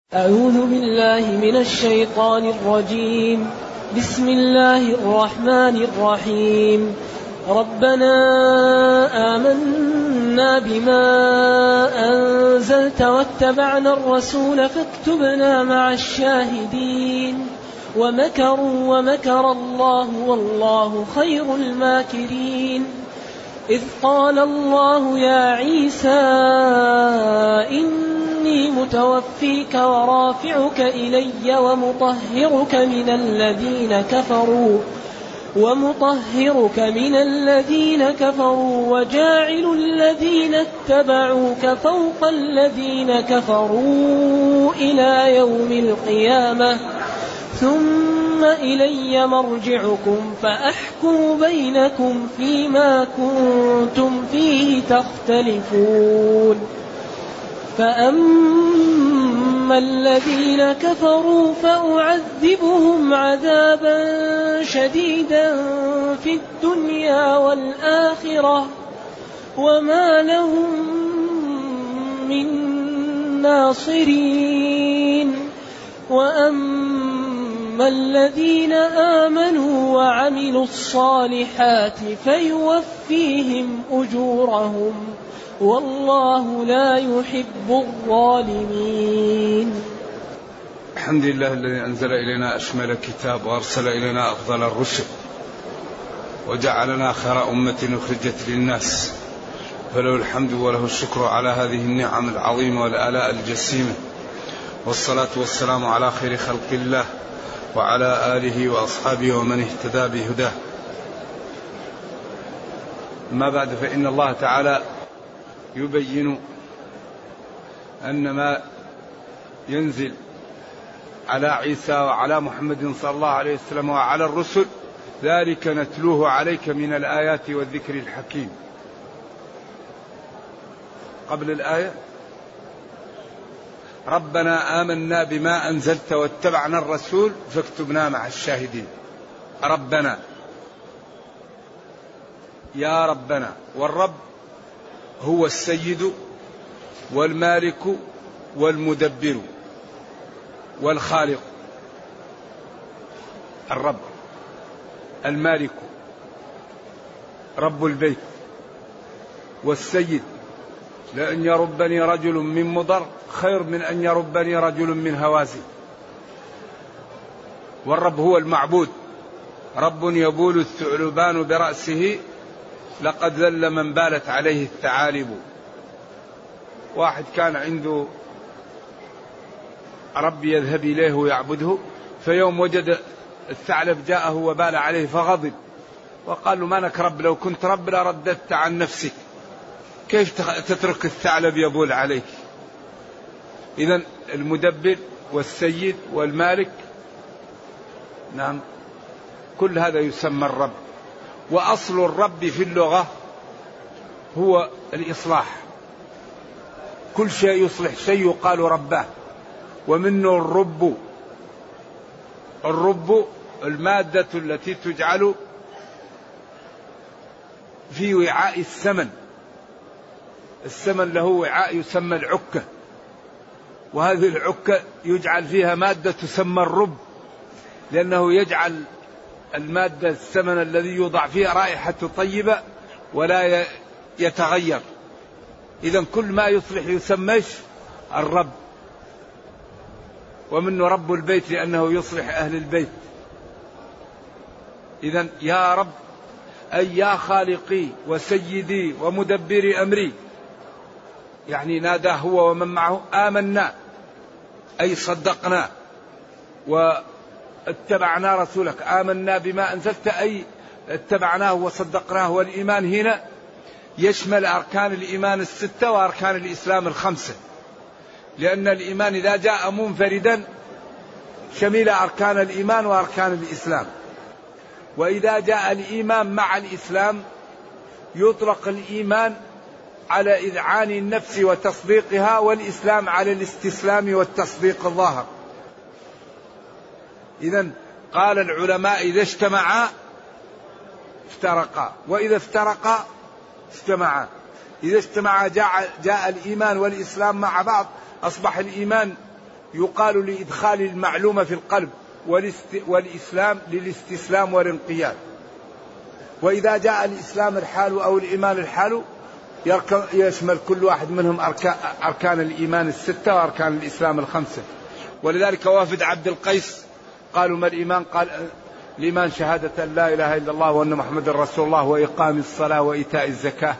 أعوذ بالله من الشيطان الرجيم. بسم الله الرحمن الرحيم. ربنا آمنا بما أنزلت واتبعنا الرسول فاكتبنا مع الشاهدين. ومكروا ومكر الله والله خير الماكرين. إذ قال الله يا عيسى إني متوفيك ورافعك إلي ومطهرك من الذين كفروا وجاعل الذين اتبعوك فوق الذين كفروا إلى يوم القيامة ثم إلي مرجعكم فأحكم بينكم فيما كنتم فيه تختلفون. فأما الذين كفروا فأعذبهم عذابا شديدا في الدنيا والآخرة وما لهم من ناصرين. وأما الذين آمنوا وعملوا الصالحات فيوفيهم أجورهم والله لا يحب الظالمين. الحمد لله الذي أنزل إلينا أشمل كتاب وأرسل إلينا أفضل الرسل وجعلنا خير أمة أخرجت للناس، فله الحمد وله الشكر على هذه النعم العظيمة والآلاء الجسيمة، والصلاة والسلام على خير خلق الله وعلى آله وأصحابه ومن اهتدى بهداه. ما بعد، فإن الله تعالى يبين أن ما ينزل على عيسى وعلى محمد صلى الله عليه وسلم وعلى الرسل ذلك نتلوه عليك من الآيات والذكر الحكيم. قبل الآية: ربنا آمنا بما أنزلت واتبعنا الرسول فاكتبنا مع الشاهدين. ربنا، يا ربنا، والرب هو السيد والمالك والمدبر والخالق. الرب المالك رب البيت، والسيد لأن يربني رجل من مضر خير من أن يربني رجل من هوازن. والرب هو المعبود، رب يبول الثعلبان برأسه لقد ذل من بالت عليه الثعالب. واحد كان عنده رب يذهب إليه ويعبده، فيوم وجد الثعلب جاءه وبال عليه فغضب وقال له: ما لك رب؟ لو كنت رب لرددت عن نفسك، كيف تترك الثعلب يبول عليك؟ إذن المدبر والسيد والمالك، نعم، كل هذا يسمى الرب. وأصل الرب في اللغة هو الإصلاح، كل شيء يصلح شيء يقال ربه، ومنه الرب المادة التي تجعل في وعاء السمن له وعاء يسمى العكة، وهذه العكة يجعل فيها مادة تسمى الرب، لأنه يجعل المادة السمن الذي يوضع فيها رائحة طيبة ولا يتغير. إذن كل ما يصلح يسمى الرب. ومنه رب البيت لأنه يصلح أهل البيت. إذن يا رب أي يا خالقي وسيدي ومدبر أمري، يعني ناداه هو ومن معه: آمنا أي صدقنا واتبعنا رسولك. آمنا بما أنزلت أي اتبعناه وصدقناه. والإيمان هنا يشمل أركان الإيمان 6 وأركان الإسلام 5، لأن الإيمان إذا جاء منفردا شمل أركان الإيمان وأركان الإسلام، وإذا جاء الإيمان مع الإسلام يطلق الإيمان على إذعان النفس وتصديقها، والإسلام على الاستسلام والتصديق الظاهر. إذن قال العلماء: إذا اجتمعا افترقا، وإذا افترقا اجتمعا. إذا اجتمعا جاء الإيمان والإسلام مع بعض، أصبح الإيمان يقال لإدخال المعلومة في القلب، والإسلام للاستسلام والانقياد. وإذا جاء الإسلام الحال أو الإيمان الحال يشمل كل واحد منهم أركان الإيمان 6 وأركان الإسلام 5. ولذلك وافد عبد القيس قالوا ما الإيمان؟ قال الإيمان شهادة أن لا إله إلا الله وأن محمد رسول الله وإقام الصلاة وإيتاء الزكاة.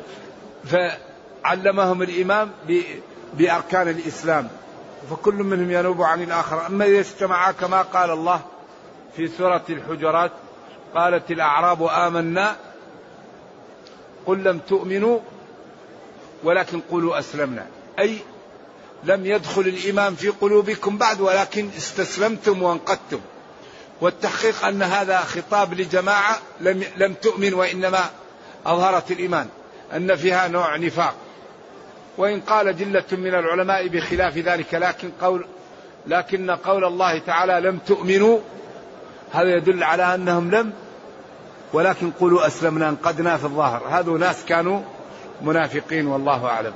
فعلمهم الإمام بأركان الإسلام، فكل منهم ينوب عن الآخر. أما إذا اجتمعا كما قال الله في سورة الحجرات قالت الأعراب آمنا قل لم تؤمنوا ولكن قولوا أسلمنا، أي لم يدخل الإيمان في قلوبكم بعد ولكن استسلمتم وانقدتم. والتحقيق أن هذا خطاب لجماعة لم تؤمن وإنما أظهرت الإيمان، أن فيها نوع نفاق. وإن قال جلة من العلماء بخلاف ذلك، لكن قول الله تعالى لم تؤمنوا هذا يدل على أنهم لم ولكن قولوا أسلمنا انقدنا في الظاهر. هذو ناس كانوا منافقين والله أعلم.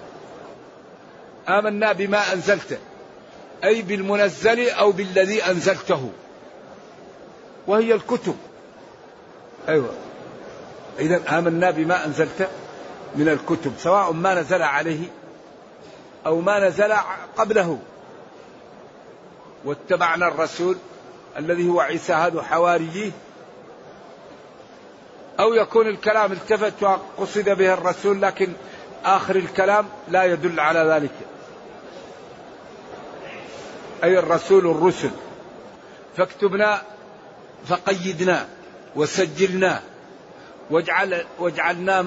آمنا بما أنزلت أي بالمنزل أو بالذي أنزلته، وهي الكتب. أيوة، إذن آمنا بما أنزلت من الكتب سواء ما نزل عليه أو ما نزل قبله. واتبعنا الرسول الذي هو عيسى هذا حواريه، أو يكون الكلام التفت وقصد به الرسول لكن آخر الكلام لا يدل على ذلك، أي الرسول الرسل. فاكتبنا فقيدنا وسجلنا واجعلنا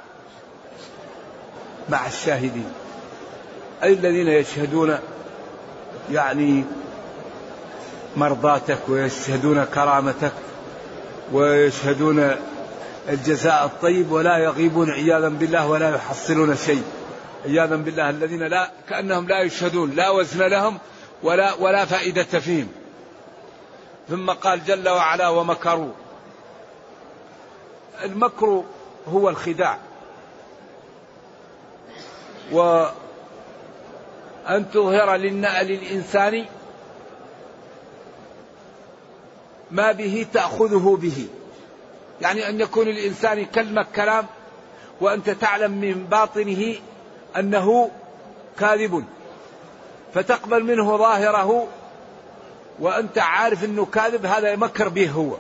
مع الشاهدين، أي الذين يشهدون يعني مرضاتك ويشهدون كرامتك ويشهدون الجزاء الطيب ولا يغيبون عياذا بالله ولا يحصلون شيء عياذا بالله. الذين لا كأنهم لا يشهدون، لا وزن لهم ولا فائدة فيهم. ثم قال جل وعلا ومكروا. المكر هو الخداع، وأن تظهر للإنسان ما به تأخذه به، يعني أن يكون الإنسان يكلمك كلام وأنت تعلم من باطنه أنه كاذب، فتقبل منه ظاهره وأنت عارف أنه كاذب. هذا يمكر به هو،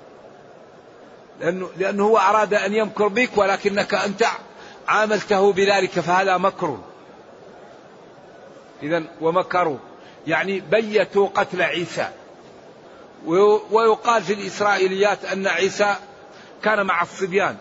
لأنه هو أراد أن يمكر بك ولكنك أنت عاملته بذلك، فهذا مكر. إذن ومكروا يعني بيتوا قتل عيسى. ويقال في الإسرائيليات أن عيسى كان مع الصبيان،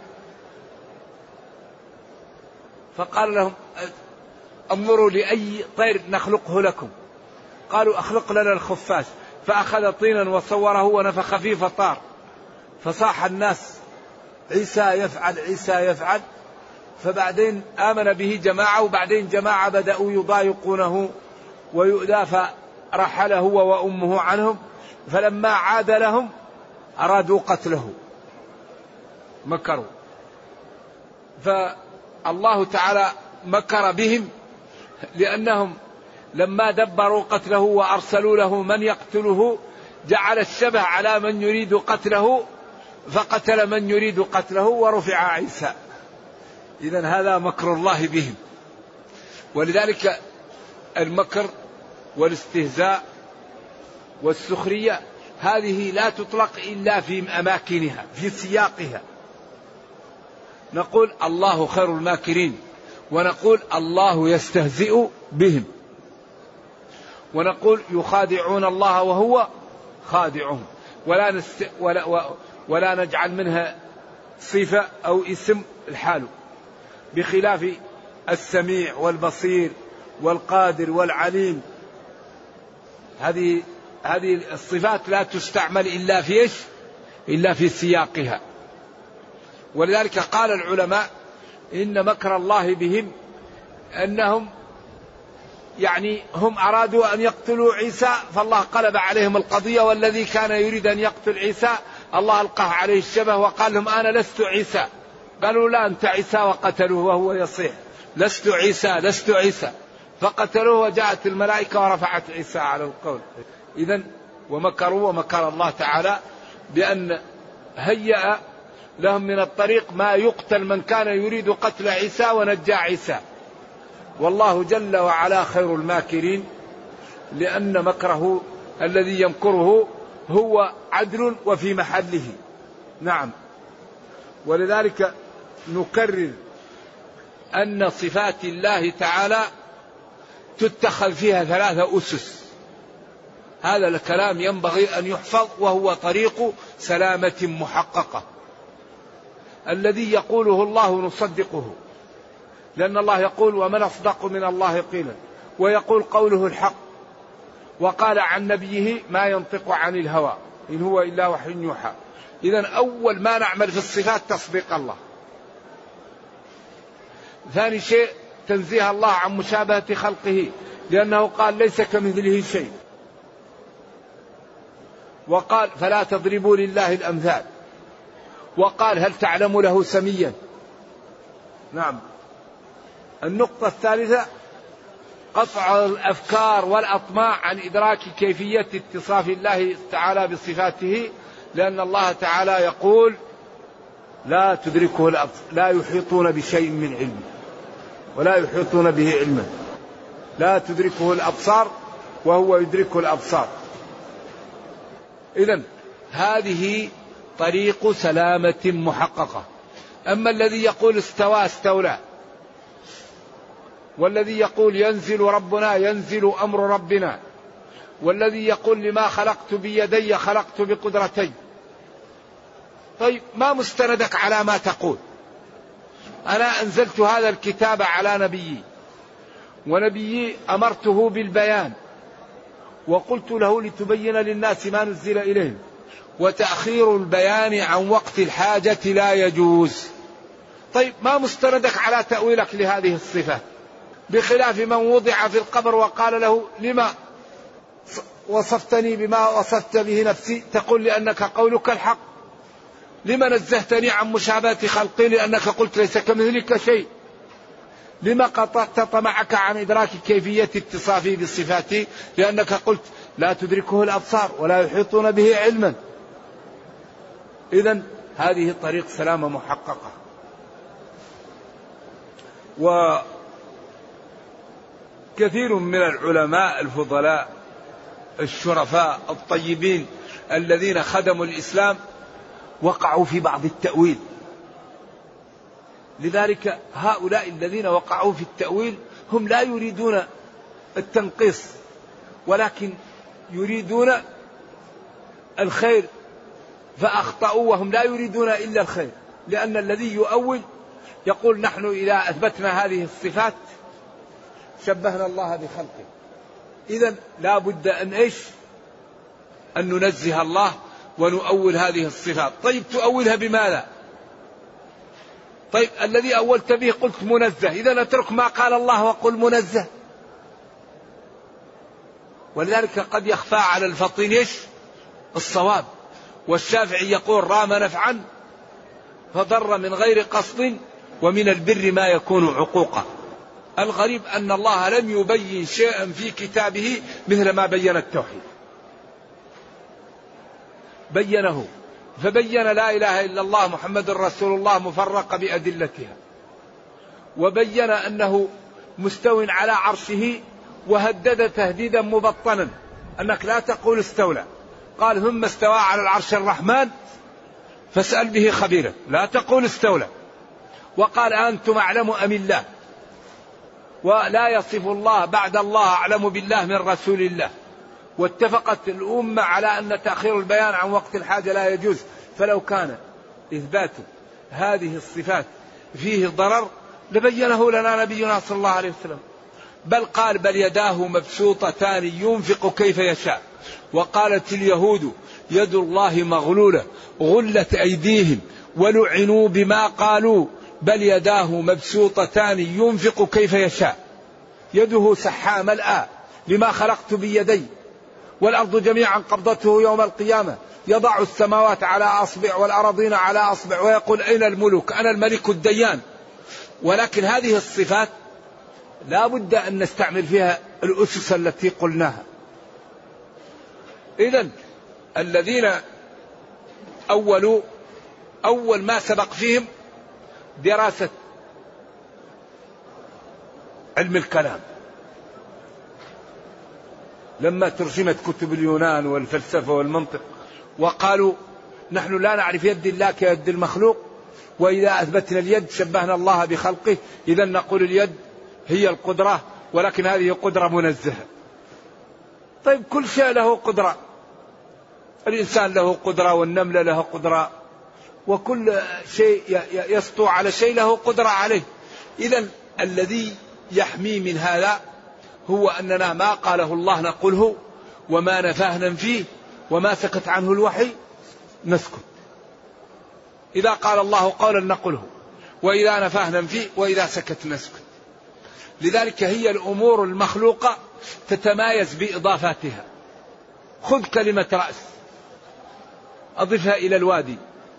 فقال لهم انظروا لأي طير نخلقه لكم، قالوا أخلق لنا الخفاش، فأخذ طينا وصوره ونفخ فيه فطار، فصاح الناس عيسى يفعل عيسى يفعل. فبعدين آمن به جماعة، وبعدين جماعة بدأوا يضايقونه ويؤذى، فرحل هو وأمه عنهم، فلما عاد لهم أرادوا قتله، مكروا. فالله تعالى مكر بهم لأنهم لما دبروا قتله وأرسلوا له من يقتله جعل الشبه على من يريد قتله، فقتل من يريد قتله ورفع عيسى. إذن هذا مكر الله بهم. ولذلك المكر والاستهزاء والسخرية هذه لا تطلق إلا في أماكنها في سياقها. نقول الله خير الماكرين، ونقول الله يستهزئ بهم، ونقول يخادعون الله وهو خادعهم، ولا نجعل منها صفة أو اسم الحال، بخلاف السميع والبصير والقادر والعليم. هذه الصفات لا تستعمل إلا في إيش؟ إلا في سياقها. ولذلك قال العلماء إن مكر الله بهم أنهم يعني هم أرادوا أن يقتلوا عيسى، فالله قلب عليهم القضية، والذي كان يريد أن يقتل عيسى الله ألقاه عليه الشبه وقال لهم أنا لست عيسى. قالوا لا أنت عيسى، وقتلوه وهو يصيح لست عيسى لست عيسى. فقتلوه وجاءت الملائكة ورفعت عيسى على القول. إذن ومكروا ومكر الله تعالى بأن هيأ لهم من الطريق ما يقتل من كان يريد قتل عيسى ونجى عيسى. والله جل وعلا خير الماكرين، لأن مكره الذي يمكره هو عدل وفي محله. نعم. ولذلك نكرر أن صفات الله تعالى تتخذ فيها 3 أسس. هذا الكلام ينبغي أن يحفظ، وهو طريق سلامة محققة. الذي يقوله الله نصدقه، لأن الله يقول ومن أصدق من الله قيلا، ويقول قوله الحق، وقال عن نبيه ما ينطق عن الهوى إن هو إلا وحي يوحى. إذن أول ما نعمل في الصفات تصديق الله. ثاني شيء تنزيه الله عن مشابهة خلقه، لأنه قال ليس كمثله شيء، وقال فلا تضربوا لله الأمثال، وقال هل تعلم له سميا. نعم. النقطة الثالثة قطع الأفكار والأطماع عن إدراك كيفية اتصاف الله تعالى بصفاته، لأن الله تعالى يقول لا تدركه الأبصار، لا يحيطون بشيء من علمه ولا يحيطون به علما، لا تدركه الأبصار وهو يدرك الأبصار. إذن هذه طريق سلامة محققة. أما الذي يقول استوى استولى، والذي يقول ينزل ربنا ينزل أمر ربنا، والذي يقول لما خلقت بيدي خلقت بقدرتي. طيب ما مستندك على ما تقول؟ أنا أنزلت هذا الكتاب على نبيي، ونبيي أمرته بالبيان، وقلت له لتبين للناس ما نزل إليهم، وتأخير البيان عن وقت الحاجة لا يجوز. طيب ما مستندك على تأويلك لهذه الصفة؟ بخلاف من وضع في القبر وقال له لما وصفتني بما وصفت به نفسي؟ تقول لأنك قولك الحق. لما نزهتني عن مشابهة خلقي؟ لأنك قلت ليس كمثلك شيء. لما قطعت طمعك عن إدراك كيفية اتصافي بصفاتي؟ لأنك قلت لا تدركه الأبصار ولا يحيطون به علما. إذن هذه طريق سلامة محققة. وكثير من العلماء الفضلاء الشرفاء الطيبين الذين خدموا الإسلام وقعوا في بعض التأويل. لذلك هؤلاء الذين وقعوا في التأويل هم لا يريدون التنقيص، ولكن يريدون الخير، فأخطأوا وهم لا يريدون إلا الخير. لأن الذي يؤول يقول نحن إذا أثبتنا هذه الصفات شبهنا الله بخلقه. إذن لا بد أن أن ننزه الله ونؤول هذه الصفات. طيب تؤولها بماذا؟ طيب الذي أولت به قلت منزه، إذن اترك ما قال الله وقل منزه. ولذلك قد يخفى على الفطين الصواب. والشافعي يقول رام نفعا فضر من غير قصد، ومن البر ما يكون عقوقا. الغريب أن الله لم يبين شيئا في كتابه مثل ما بين التوحيد. بينه، فبين لا إله إلا الله محمد رسول الله مفرق بأدلتها، وبين أنه مستو على عرشه، وهدد تهديدا مبطنا أنك لا تقول استولى. قال ثم استوى على العرش الرحمن فاسأل به خبيرا، لا تقول استولى. وقال أنتم أعلم أم الله؟ ولا يصف الله بعد الله أعلم بالله من رسول الله. واتفقت الأمة على أن تأخير البيان عن وقت الحاجة لا يجوز. فلو كان إثبات هذه الصفات فيه ضرر لبينه لنا نبينا صلى الله عليه وسلم. بل قال بل يداه مبسوطتان ينفق كيف يشاء. وقالت اليهود يد الله مغلولة غلت أيديهم ولعنوا بما قالوا بل يداه مبسوطتان ينفق كيف يشاء. يده سحاء ملأى لما خلقت بيدي، والأرض جميعا قبضته يوم القيامة، يضع السماوات على أصبع والأراضين على أصبع، ويقول أين الملوك؟ أنا الملك الديان. ولكن هذه الصفات لا بد أن نستعمل فيها الأسس التي قلناها. إذن الذين أول ما سبق فيهم دراسة علم الكلام، لما ترجمت كتب اليونان والفلسفة والمنطق وقالوا نحن لا نعرف يد الله كيد المخلوق، وإذا أثبتنا اليد شبهنا الله بخلقه، إذا نقول اليد هي القدرة، ولكن هذه قدرة منزهة. طيب كل شيء له قدرة، الإنسان له قدرة، والنملة له قدرة، وكل شيء يسطو على شيء له قدرة عليه. إذا الذي يحمي من هذا هو أننا ما قاله الله نقوله، وما نفاه ننفيه، وما سكت عنه الوحي نسكت. إذا قال الله قولا نقوله، وإذا نفاه ننفيه، وإذا سكت نسكت. لذلك هي الأمور المخلوقة تتمايز بإضافاتها. خذ كلمة رأس أضفها إلى الوادي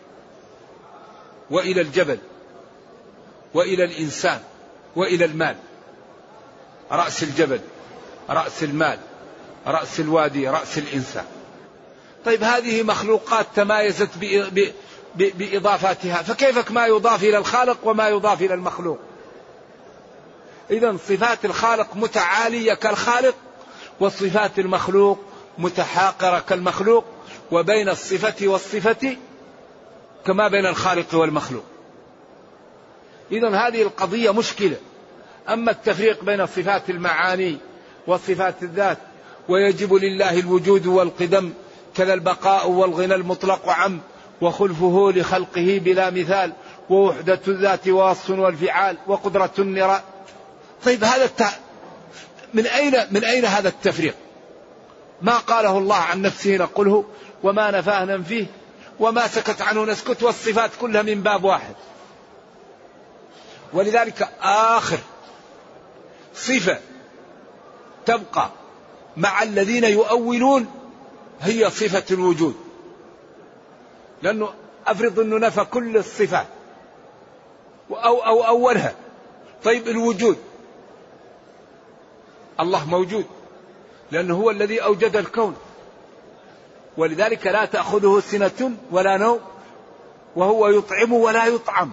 وإلى الجبل وإلى الإنسان وإلى المال. رأس الجبل، رأس المال، رأس الوادي، رأس الإنسان. طيب هذه مخلوقات تمايزت بإضافاتها، فكيف ما يضاف إلى الخالق وما يضاف إلى المخلوق؟ إذن صفات الخالق متعالية كالخالق، وصفات المخلوق متحاقرة كالمخلوق، وبين الصفة والصفة كما بين الخالق والمخلوق. إذن هذه القضية مشكلة. أما التفريق بين صفات المعاني وصفات الذات، ويجب لله الوجود والقدم كذا البقاء والغنى المطلق عم، وخلفه لخلقه بلا مثال، ووحدة الذات ووصف والفعال، وقدرة النراء. طيب هذا من أين هذا التفريق؟ ما قاله الله عن نفسه نقوله، وما نفاه ننفيه، وما سكت عنه نسكت، والصفات كلها من باب واحد. ولذلك آخر صفة تبقى مع الذين يؤولون هي صفة الوجود، لأنه أفرض أنه نفى كل الصفات أو أولها. طيب الوجود، الله موجود لأنه هو الذي أوجد الكون، ولذلك لا تأخذه سنة ولا نوم، وهو يطعم ولا يطعم.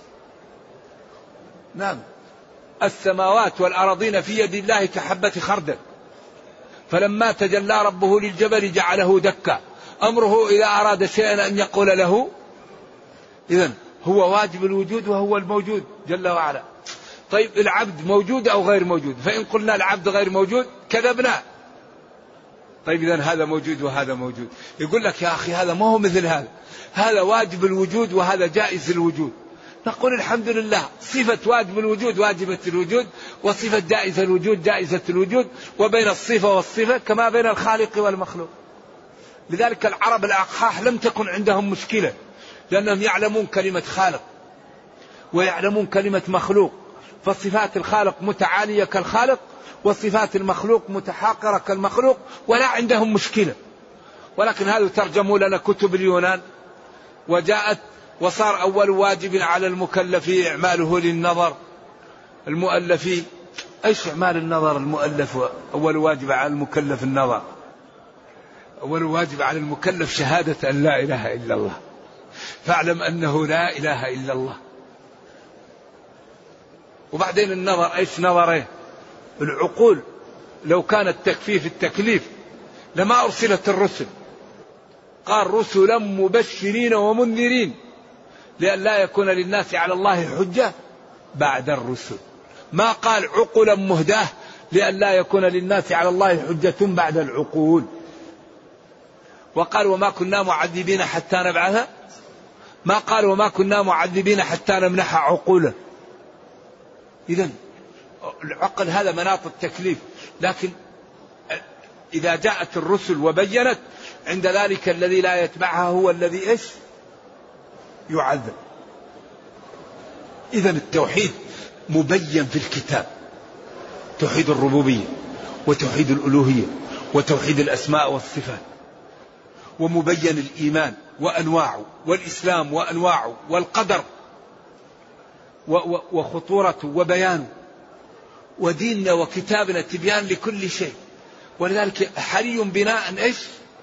نعم، السماوات والأراضين في يد الله كحبة خردل، فلما تجلى ربه للجبل جعله دكا، أمره إذا أراد شيئا أن يقول له. إذن هو واجب الوجود وهو الموجود جل وعلا. طيب العبد موجود أو غير موجود؟ فإن قلنا العبد غير موجود كذبنا. طيب إذن هذا موجود وهذا موجود. يقول لك يا أخي هذا ما هو مثل هذا، هذا واجب الوجود وهذا جائز الوجود. نقول الحمد لله، صفة واجب الوجود واجبة الوجود، وصفة جائزة الوجود جائزة الوجود، وبين الصفة والصفة كما بين الخالق والمخلوق. لذلك العرب الأقحاح لم تكن عندهم مشكلة، لأنهم يعلمون كلمة خالق ويعلمون كلمة مخلوق، فصفات الخالق متعالية كالخالق، وصفات المخلوق متحاقرة كالمخلوق، ولا عندهم مشكلة. ولكن هذا ترجموا لنا كتب اليونان، وجاءت وصار أول واجب على المكلف إعماله للنظر. المؤلف أيش إعمال النظر؟ المؤلف أول واجب على المكلف النظر. أول واجب على المكلف شهادة أن لا إله إلا الله، فاعلم أنه لا إله إلا الله. وبعدين النظر أيش نظره؟ العقول. لو كان التكفيف التكليف لما أرسلت الرسل. قال رسلا مبشرين ومنذرين لئلا يكون للناس على الله حجة بعد الرسل. ما قال عقلا مهداة لئلا يكون للناس على الله حجة بعد العقول. وقال وما كنا معذبين حتى نبعث، ما قال وما كنا معذبين حتى نمنح عقولا. إذن العقل هذا مناط التكليف، لكن إذا جاءت الرسل وبينت عند ذلك الذي لا يتبعها هو الذي إيش؟ يعذب. إذن التوحيد مبين في الكتاب، توحيد الربوبية وتوحيد الألوهية وتوحيد الأسماء والصفات، ومبين الإيمان وأنواعه، والإسلام وأنواعه، والقدر وخطورته وبيانه، وديننا وكتابنا تبيان لكل شيء. ولذلك حري بنا أن إيش؟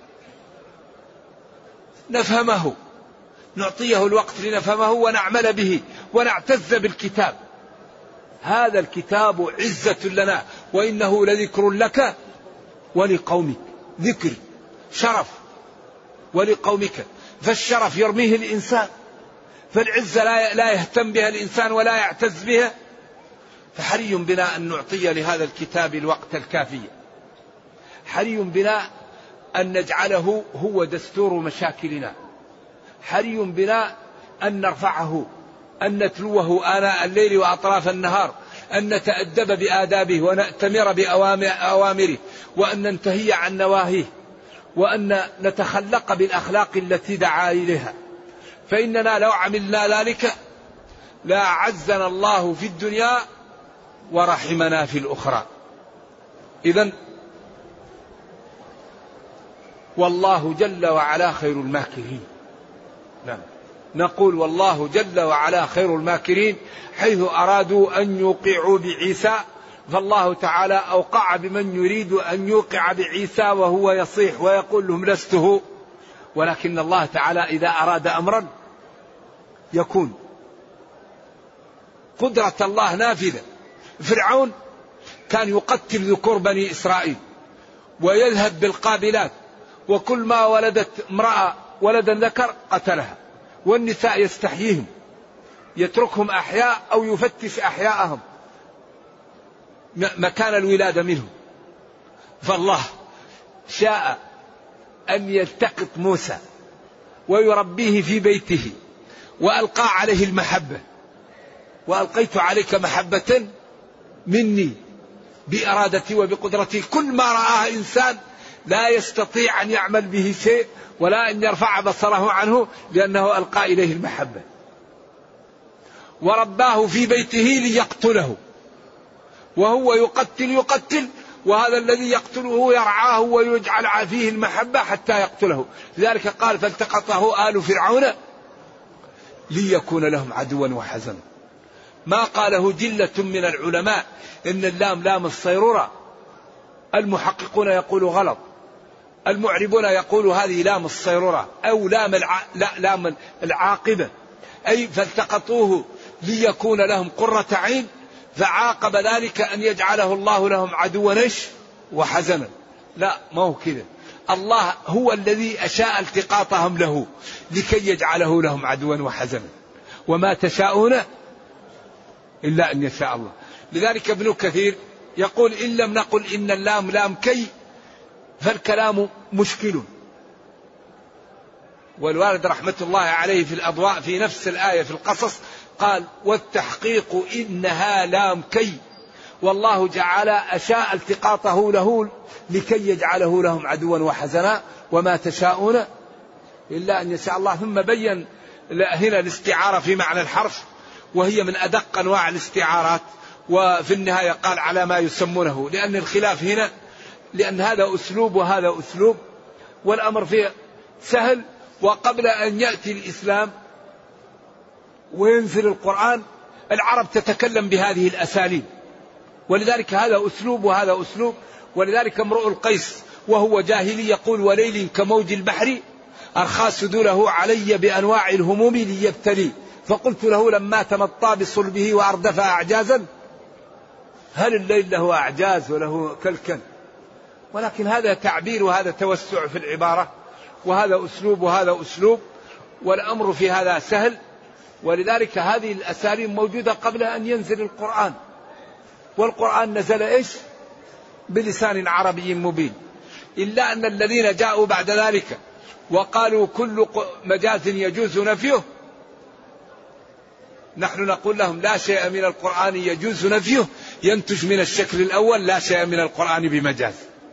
نفهمه، نعطيه الوقت لنفهمه ونعمل به ونعتز بالكتاب. هذا الكتاب عزة لنا وإنه لذكر لك ولقومك. ذكر شرف ولقومك، فالشرف يرميه الإنسان، فالعزة لا يهتم بها الإنسان ولا يعتز بها. فحري بنا أن نعطي لهذا الكتاب الوقت الكافي. حري بنا أن نجعله هو دستور مشاكلنا. حري بنا أن نرفعه، أن نتلوه آناء الليل وأطراف النهار، أن نتأدب بآدابه ونأتمر بأوامره، وأن ننتهي عن نواهيه، وأن نتخلق بالأخلاق التي دعا إليها. فإننا لو عملنا ذلك لا عزنا الله في الدنيا ورحمنا في الأخرى. إذن والله جل وعلا خير الماكرين. نعم، نقول والله جل وعلا خير الماكرين، حيث أرادوا أن يوقعوا بعيسى فالله تعالى أوقع بمن يريد أن يوقع بعيسى وهو يصيح ويقول لهم لسته. ولكن الله تعالى إذا أراد أمرا يكون. قدرة الله نافذة. فرعون كان يقتل ذكور بني إسرائيل ويذهب بالقابلات، وكل ما ولدت امرأة ولدا ذكر قتلها، والنساء يستحييهم، يتركهم أحياء أو يفتش أحياءهم مكان الولادة منهم. فالله شاء أن يلتقط موسى ويربيه في بيته وألقى عليه المحبة، وألقيت عليك محبة مني بإرادتي وبقدرتي. كل ما رآه إنسان لا يستطيع أن يعمل به شيء ولا أن يرفع بصره عنه، لأنه ألقى إليه المحبة. ورباه في بيته ليقتله، وهو يقتل، وهذا الذي يقتله يرعاه ويجعل فيه المحبة حتى يقتله. لذلك قال فالتقطه آل فرعون ليكون لهم عدوا وحزنا. ما قاله جلة من العلماء إن اللام لام الصيرورة. المحققون يقولوا غلط، المعربون يقولوا هذه لام الصيرورة أو لام العاقبة، أي فالتقطوه ليكون لهم قرة عين، فعاقب ذلك أن يجعله الله لهم عدوا وحزنا. لا، ما هو كذا. الله هو الذي أشاء التقاطهم له لكي يجعله لهم عدوا وحزنا، وما تشاءون إلا أن يشاء الله. لذلك ابن كثير يقول إن لم نقل إن اللام لام كي فالكلام مشكل. والوالد رحمة الله عليه في الأضواء في نفس الآية في القصص قال والتحقيق إنها لام كي، والله جعل أشاء التقاطه له لكي يجعله لهم عدوا وحزنا، وما تشاءون إلا أن يشاء الله. ثم بين هنا الاستعارة في معنى الحرف، وهي من أدق أنواع الاستعارات. وفي النهاية قال على ما يسمونه، لأن الخلاف هنا لأن هذا أسلوب وهذا أسلوب، والأمر فيه سهل. وقبل أن يأتي الإسلام وينزل القرآن العرب تتكلم بهذه الأساليب، ولذلك هذا أسلوب وهذا أسلوب. ولذلك امرؤ القيس وهو جاهلي يقول وليل كموج البحر أرخى سدوله علي بأنواع الهموم ليبتلي، فقلت له لما تمطى بصلبه وأردف أعجازا هل الليل له أعجاز وله كلكل. ولكن هذا تعبير وهذا توسع في العبارة، وهذا أسلوب وهذا أسلوب، والأمر في هذا سهل. ولذلك هذه الأساليب موجودة قبل أن ينزل القرآن. والقرآن نزل إيش؟ بلسان عربي مبين. إلا أن الذين جاءوا بعد ذلك وقالوا كل مجاز يجوز نفيه، نحن نقول لهم لا شيء من القرآن يجوز نفيه ينتج من الشكل الأول لا شيء من القرآن بمجاز.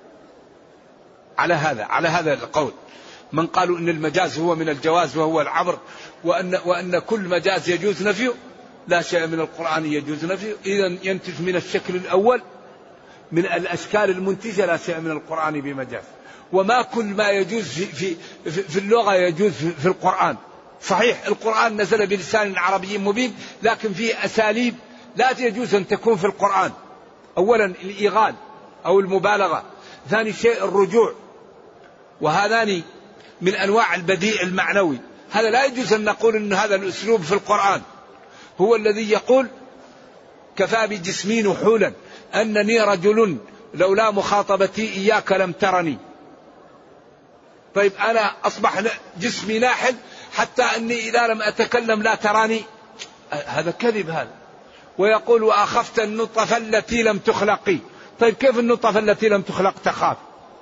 على هذا القول من قالوا إن المجاز هو من الجواز وهو العبر، وأن كل مجاز يجوز نفيه، لا شيء من القرآن يجوز نفيه، إذن ينتج من الشكل الأول من الأشكال المنتجة لا شيء من القرآن بمجاز. وما كل ما يجوز في اللغة يجوز في القرآن. صحيح القرآن نزل بلسان عربي مبين، لكن فيه أساليب لا يجوز أن تكون في القرآن، أولا الإيغال أو المبالغة، ثاني شيء الرجوع، وهذان من أنواع البديع المعنوي. هذا لا يجوز أن نقول أن هذا الأسلوب في القرآن. هو الذي يقول كفى بجسمي نحولا أنني رجل لولا مخاطبتي إياك لم ترني. طيب أنا أصبح جسمي ناحل حتى أني إذا لم أتكلم لا تراني، هذا كذب هذا. ويقول وأخفت النطفة التي لم تخلقي. طيب كيف النطفة التي لم تخلق تخاف؟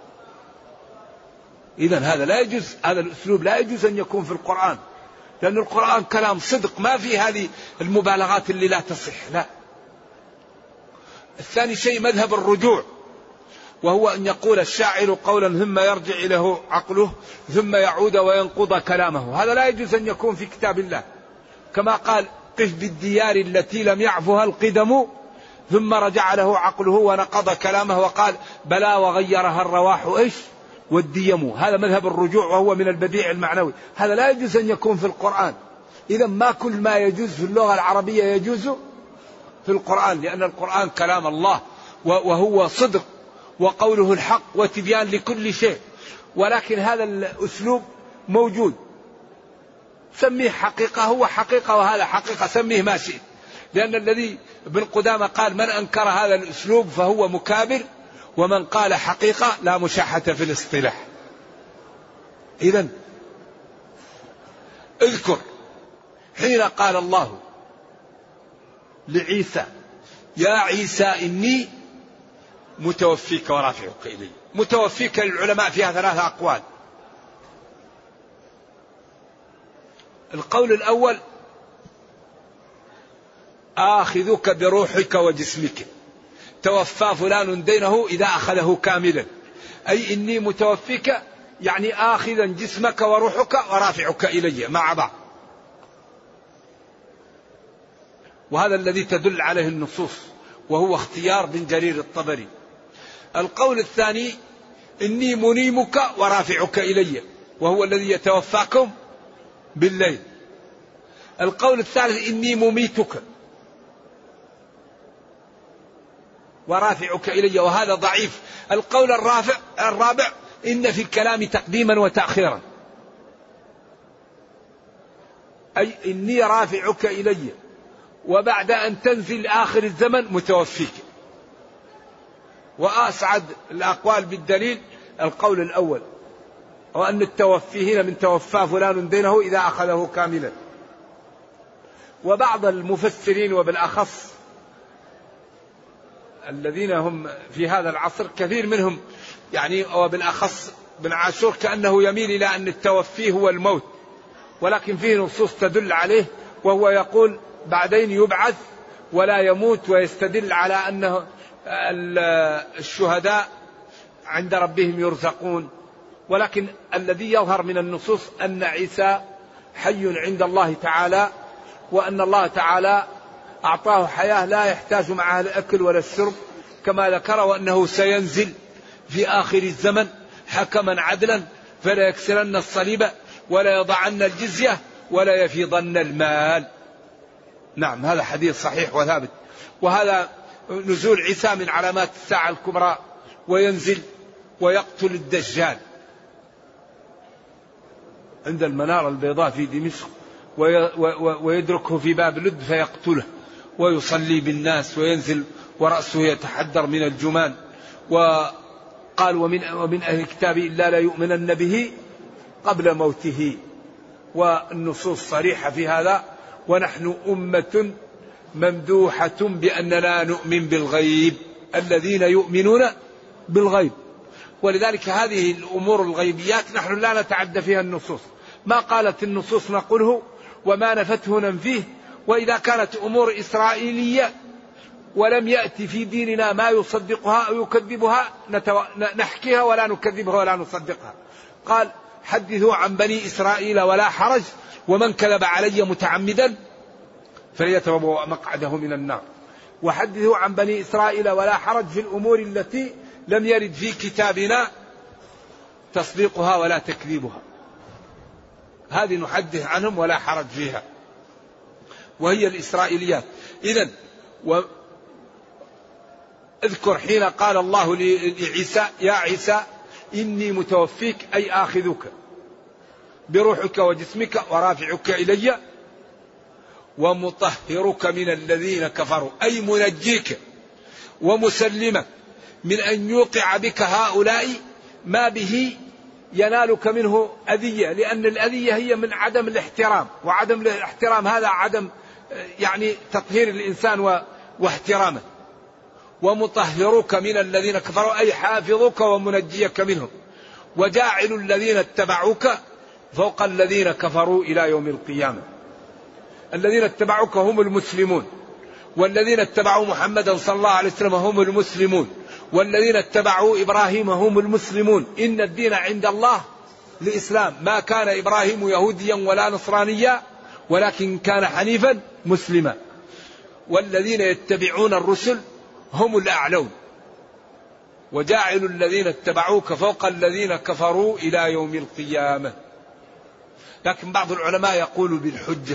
إذا هذا لا يجوز، هذا الأسلوب لا يجوز أن يكون في القرآن، لأن القرآن كلام صدق، ما في هذه المبالغات اللي لا تصح. لا. الثاني شيء مذهب الرجوع، وهو أن يقول الشاعر قولا ثم يرجع إليه عقله ثم يعود وينقض كلامه. هذا لا يجوز أن يكون في كتاب الله، كما قال قف بالديار التي لم يعفها القدم ثم رجع له عقله ونقض كلامه وقال بلى وغيرها الرواح إيش والديم. هذا مذهب الرجوع وهو من البديع المعنوي. هذا لا يجوز أن يكون في القرآن. إذا ما كل ما يجوز في اللغة العربية يجوز في القرآن، لأن القرآن كلام الله وهو صدق وقوله الحق وتبيان لكل شيء. ولكن هذا الأسلوب موجود، سميه حقيقة، هو حقيقة وهذا حقيقة، سميه ما شئت. لأن الذي ابن قدامة قال من أنكر هذا الأسلوب فهو مكابر، ومن قال حقيقة لا مشاحة في الاصطلاح. إذن اذكر حين قال الله لعيسى يا عيسى إني متوفيك ورافعك إلي. متوفيك للعلماء فيها 3 أقوال. القول الأول آخذك بروحك وجسمك، توفى فلان دينه إذا أخذه كاملا، أي إني متوفيك يعني آخذا جسمك وروحك ورافعك إلي مع بعض. وهذا الذي تدل عليه النصوص، وهو اختيار بن جرير الطبري. القول الثاني إني منيمك ورافعك إلي، وهو الذي يتوفاكم بالليل. القول الثالث إني مميتك ورافعك إلي، وهذا ضعيف. القول الرابع إن في الكلام تقديما وتأخيرا، أي إني رافعك إلي وبعد أن تنزل آخر الزمن متوفيك. وأسعد الأقوال بالدليل القول الأول، وأن التوفي هنا من توفى فلان دينه إذا أخذه كاملا. وبعض المفسرين وبالأخص الذين هم في هذا العصر كثير منهم يعني وبالأخص ابن عاشور كأنه يميل إلى أن التوفي هو الموت، ولكن فيه نصوص تدل عليه، وهو يقول بعدين يبعث ولا يموت، ويستدل على أنه الشهداء عند ربهم يرزقون. ولكن الذي يظهر من النصوص أن عيسى حي عند الله تعالى، وأن الله تعالى أعطاه حياة لا يحتاج معها الأكل ولا الشرب كما ذكر، وأنه سينزل في آخر الزمن حكما عدلا فلا يكسرن الصليب ولا يضعن الجزية ولا يفيضن المال. نعم، هذا حديث صحيح وثابت. وهذا نزول عيسى من علامات الساعة الكبرى، وينزل ويقتل الدجال عند المنارة البيضاء في دمشق، ويدركه في باب لد فيقتله، ويصلي بالناس وينزل ورأسه يتحدر من الجمان. وقال ومن أهل الكتاب إلا لا يؤمنن به قبل موته. والنصوص صريحة في هذا. ونحن أمة ممدوحة بأننا نؤمن بالغيب، الذين يؤمنون بالغيب. ولذلك هذه الأمور الغيبيات نحن لا نتعدى فيها النصوص، ما قالت النصوص نقوله وما نفته ننفيه. وإذا كانت أمور إسرائيلية ولم يأتي في ديننا ما يصدقها أو يكذبها نحكيها ولا نكذبها ولا نصدقها. قال حدثوا عن بني إسرائيل ولا حرج، ومن كذب علي متعمدا فليتبوأ مقعده من النار. وحدثوا عن بني إسرائيل ولا حرج في الأمور التي لم يرد في كتابنا تصديقها ولا تكذيبها، هذه نحدث عنهم ولا حرج فيها، وهي الإسرائيليات. إذن اذكر حين قال الله لعيسى يا عيسى إني متوفيك أي آخذك بروحك وجسمك ورافعك إلي ومطهرك من الذين كفروا أي منجيك ومسلمك من أن يوقع بك هؤلاء ما به ينالك منه أذية، لأن الأذية هي من عدم الاحترام، وعدم الاحترام هذا عدم يعني تطهير الإنسان واحترامه. ومطهرك من الذين كفروا أي حافظك ومنجيك منهم، وجاعل الذين اتبعوك فوق الذين كفروا إلى يوم القيامة. الذين اتبعوك هم المسلمون، والذين اتبعوا محمدا صلى الله عليه وسلم هم المسلمون، والذين اتبعوا إبراهيم هم المسلمون. إن الدين عند الله الإسلام، ما كان إبراهيم يهوديا ولا نصرانيا ولكن كان حنيفا مسلما. والذين يتبعون الرسل هم الأعلون، وجاعل الذين اتبعوك فوق الذين كفروا إلى يوم القيامة. لكن بعض العلماء يقول بالحجة،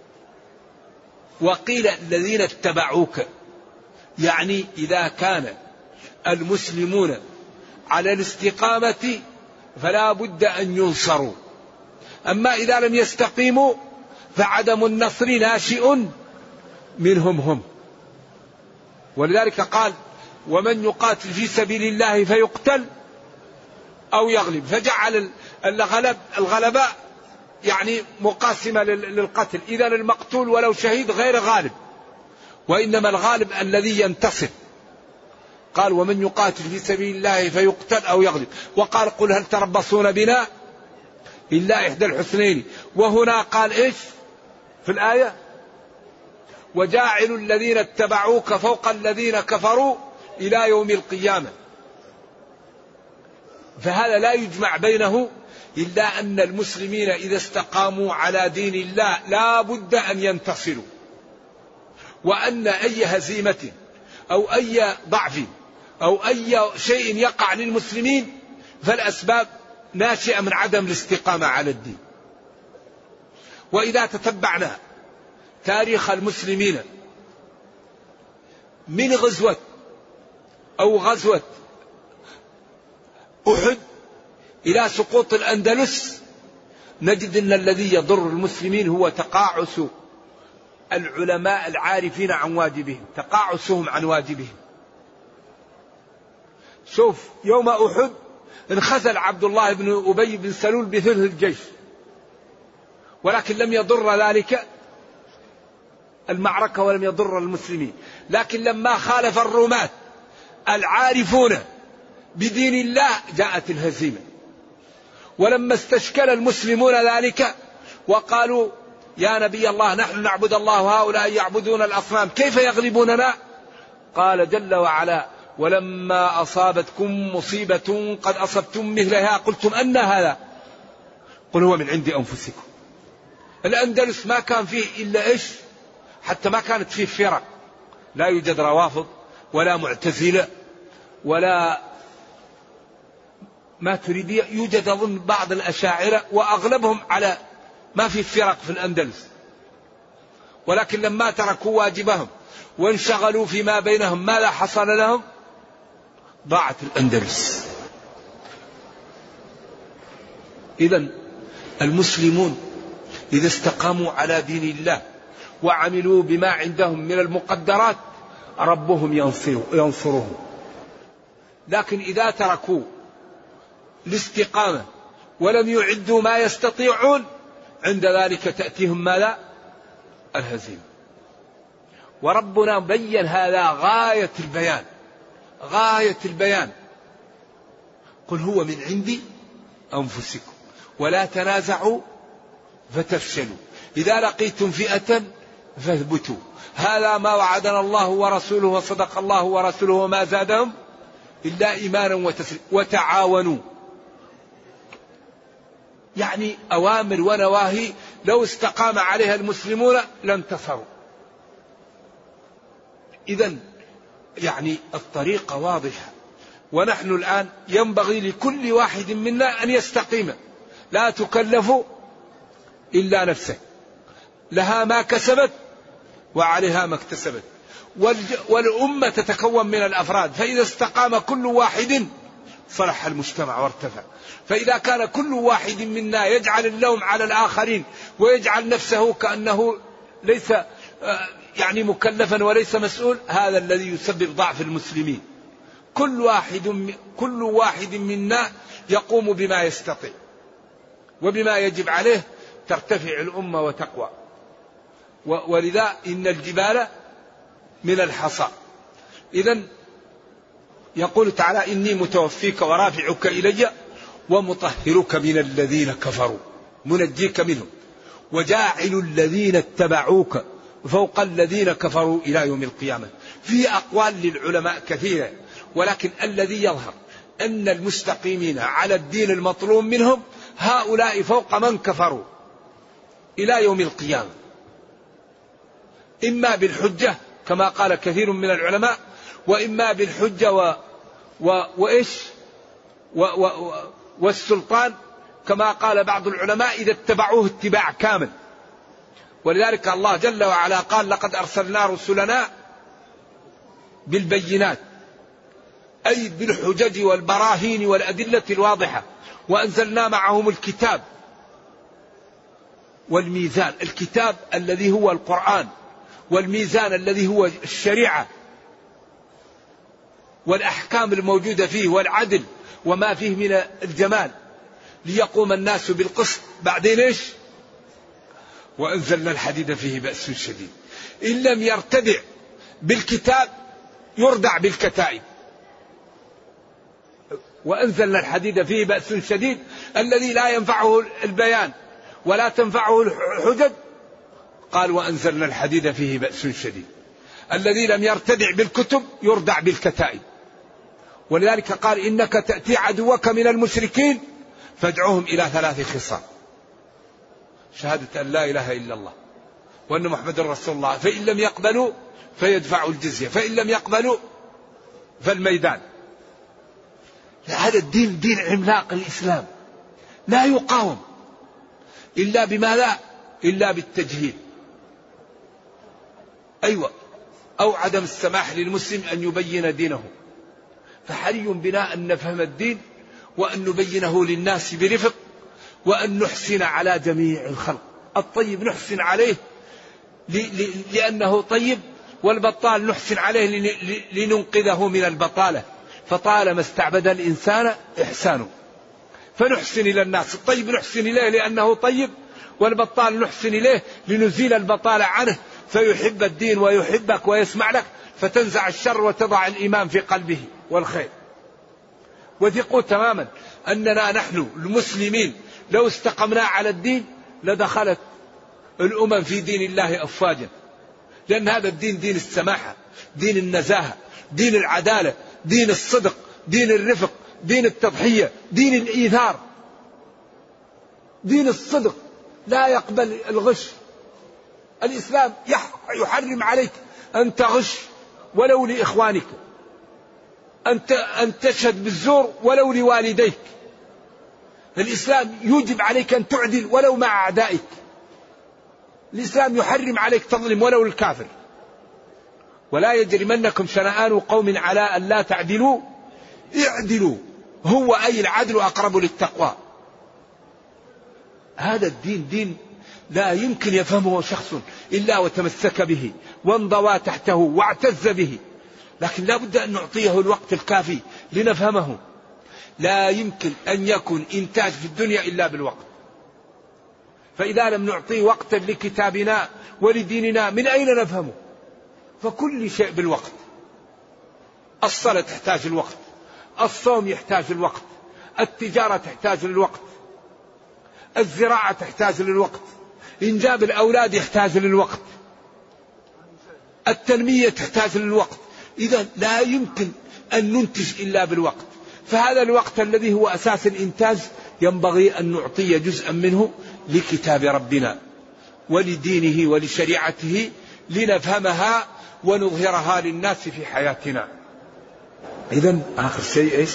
وقيل الذين اتبعوك يعني إذا كان المسلمون على الاستقامة فلا بد أن ينصروا، أما إذا لم يستقيموا فعدم النصر ناشئ منهم هم. ولذلك قال ومن يقاتل في سبيل الله فيقتل أو يغلب، فجعل الغلبة يعني مقاسمة للقتل، إذا المقتول ولو شهيد غير غالب، وإنما الغالب الذي ينتصر. قال ومن يقاتل في سبيل الله فيقتل أو يغلب. وقال قل هل تربصون بنا إلا إحدى الحسنين. وهنا قال إيش في الآية وجاعل الذين اتبعوك فوق الذين كفروا إلى يوم القيامة. فهذا لا يجمع بينه إلا أن المسلمين إذا استقاموا على دين الله لا بد أن ينتصروا، وأن أي هزيمة أو أي ضعف أو أي شيء يقع للمسلمين فالأسباب ناشئة من عدم الاستقامة على الدين. وإذا تتبعنا تاريخ المسلمين من غزوة أحد إلى سقوط الأندلس نجد أن الذي يضر المسلمين هو تقاعس العلماء العارفين عن واجبهم، تقاعسهم عن واجبهم. شوف يوم أحد انخذل عبد الله بن أبي بن سلول بثلث الجيش، ولكن لم يضر ذلك المعركة ولم يضر المسلمين. لكن لما خالف الرماة العارفون بدين الله جاءت الهزيمة. ولما استشكل المسلمون ذلك وقالوا يا نبي الله نحن نعبد الله وهؤلاء يعبدون الأصنام كيف يغلبوننا؟ قال جل وعلا ولما أصابتكم مصيبة قد أصبتم مثلها قلتم أن هذا قل هو من عند أنفسكم. الأندلس ما كان فيه إلا إيش؟ حتى ما كانت فيه فرق، لا يوجد روافض ولا معتزلة ولا ما تريد، يوجد أظن بعض الأشاعرة وأغلبهم على ما في فرق في الأندلس. ولكن لما تركوا واجبهم وانشغلوا فيما بينهم ماذا حصل لهم؟ ضاعت الأندلس. إذن المسلمون إذا استقاموا على دين الله وعملوا بما عندهم من المقدرات ربهم ينصرهم. لكن إذا تركوا الاستقامة ولم يعدوا ما يستطيعون عند ذلك تأتيهم ماذا؟ الهزيمة. وربنا بين هذا غاية البيان، غاية البيان. قل هو من عند أنفسكم ولا تنازعوا فتفشلوا إذا لقيتم فئة فاثبتوا هذا ما وعدنا الله ورسوله وصدق الله ورسوله وما زادهم إلا إيمانا وتسليما وتعاونوا. يعني أوامر ونواهي لو استقام عليها المسلمون لانتصروا. إذن يعني الطريقة واضحة، ونحن الآن ينبغي لكل واحد منا أن يستقيم. لا تكلف إلا نفسه، لها ما كسبت وعليها ما اكتسبت. والأمة تتكون من الأفراد، فإذا استقام كل واحد صلح المجتمع وارتفع. فإذا كان كل واحد منا يجعل اللوم على الآخرين ويجعل نفسه كأنه ليس يعني مكلفا وليس مسؤول، هذا الذي يسبب ضعف المسلمين. كل واحد منا يقوم بما يستطيع وبما يجب عليه، ترتفع الأمة وتقوى. ولذا إن الجبال من الحصى. إذن يقول تعالى: إني متوفيك ورافعك إلي ومطهرك من الذين كفروا، منجيك منهم، وجاعل الذين اتبعوك فوق الذين كفروا إلى يوم القيامة. في أقوال للعلماء كثيرة، ولكن الذي يظهر أن المستقيمين على الدين المطلوب منهم هؤلاء فوق من كفروا إلى يوم القيامة، إما بالحجة كما قال كثير من العلماء، وإما بالحجة والسلطان كما قال بعض العلماء إذا اتبعوه اتباع كامل. ولذلك الله جل وعلا قال: لقد أرسلنا رسلنا بالبينات، أي بالحجج والبراهين والأدلة الواضحة، وأنزلنا معهم الكتاب والميزان. الكتاب الذي هو القرآن، والميزان الذي هو الشريعة والأحكام الموجودة فيه والعدل وما فيه من الجمال، ليقوم الناس بالقسط. بعدين إيش؟ وأنزلنا الحديد فيه بأس شديد. إن لم يرتدع بالكتاب يردع بالكتائب. وأنزلنا الحديد فيه بأس شديد، الذي لا ينفعه البيان ولا تنفعه الحجج، قال: وأنزلنا الحديد فيه بأس شديد. الذي لم يرتدع بالكتب يردع بالكتائب. ولذلك قال: إنك تأتي عدوك من المشركين فادعوهم إلى 3 خصال: شهادة أن لا إله إلا الله وأن محمد رسول الله، فإن لم يقبلوا فيدفعوا الجزية، فإن لم يقبلوا فالميدان. هذا الدين دين عملاق الإسلام، لا يقاوم إلا بماذا؟ إلا بالتجهيل. أيوة، أو عدم السماح للمسلم أن يبين دينه. فحري بنا أن نفهم الدين وأن نبينه للناس برفق، وأن نحسن على جميع الخلق. الطيب نحسن عليه لأنه طيب، والبطال نحسن عليه لننقذه من البطالة. فطالما استعبد الإنسان إحسانه، فنحسن إلى الناس. الطيب نحسن إليه لأنه طيب، والبطال نحسن إليه لنزيل البطالة عنه، فيحب الدين ويحبك ويسمع لك، فتنزع الشر وتضع الإيمان في قلبه والخير. وثقوا تماما أننا نحن المسلمين لو استقمنا على الدين لدخلت الأمم في دين الله أفواجا، لأن هذا الدين دين السماحة، دين النزاهة، دين العدالة، دين الصدق، دين الرفق، دين التضحية، دين الإيثار، دين الصدق، لا يقبل الغش. الإسلام يحرم عليك أن تغش ولو لإخوانك، أن تشهد بالزور ولو لوالديك. الإسلام يوجب عليك أن تعدل ولو مع أعدائك. الإسلام يحرم عليك تظلم ولو الكافر. ولا يجرمنكم شنآن قوم على أن لا تعدلوا اعدلوا هو أي العدل أقرب للتقوى. هذا الدين دين لا يمكن يفهمه شخص إلا وتمسك به وانضوى تحته واعتز به، لكن لا بد أن نعطيه الوقت الكافي لنفهمه. لا يمكن أن يكون إنتاج في الدنيا إلا بالوقت. فإذا لم نعطي وقتا لكتابنا ولديننا من أين نفهمه؟ فكل شيء بالوقت. الصلاة تحتاج الوقت، الصوم يحتاج الوقت، التجارة تحتاج للوقت، الزراعة تحتاج للوقت، إنجاب الأولاد يحتاج للوقت، التنمية تحتاج للوقت. إذا لا يمكن أن ننتج إلا بالوقت. فهذا الوقت الذي هو أساس الإنتاج ينبغي أن نعطي جزءا منه لكتاب ربنا ولدينه ولشريعته لنفهمها ونظهرها للناس في حياتنا. إذن آخر شيء إيش؟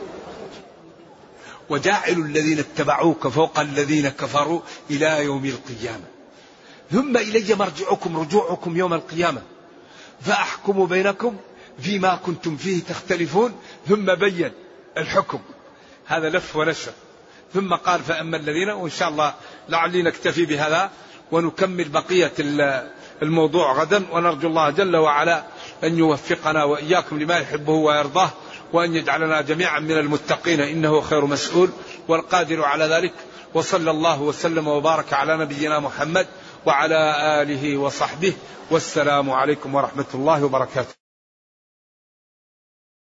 وجاعل الذين اتبعوك فوق الذين كفروا إلى يوم القيامة ثم إلي مرجعكم رجوعكم يوم القيامة فأحكم بينكم فيما كنتم فيه تختلفون، ثم بين الحكم. هذا لف ونشر. ثم قال فأما الذين، وإن شاء الله لعلي نكتفي بهذا ونكمل بقية الموضوع غدا، ونرجو الله جل وعلا أن يوفقنا وإياكم لما يحبه ويرضاه، وأن يجعلنا جميعا من المتقين، إنه خير مسؤول والقادر على ذلك. وصلى الله وسلم وبارك على نبينا محمد وعلى آله وصحبه، والسلام عليكم ورحمة الله وبركاته.